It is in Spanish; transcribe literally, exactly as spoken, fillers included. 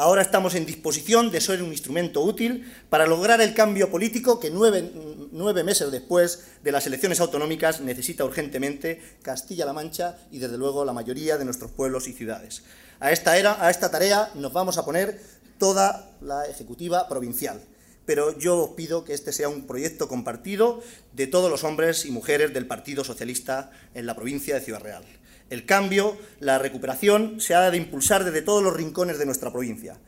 Ahora estamos en disposición de ser un instrumento útil para lograr el cambio político que nueve, nueve meses después de las elecciones autonómicas necesita urgentemente Castilla-La Mancha y, desde luego, la mayoría de nuestros pueblos y ciudades. A esta, era, a esta tarea nos vamos a poner toda la ejecutiva provincial, pero yo os pido que este sea un proyecto compartido de todos los hombres y mujeres del Partido Socialista en la provincia de Ciudad Real. El cambio, la recuperación, se ha de impulsar desde todos los rincones de nuestra provincia.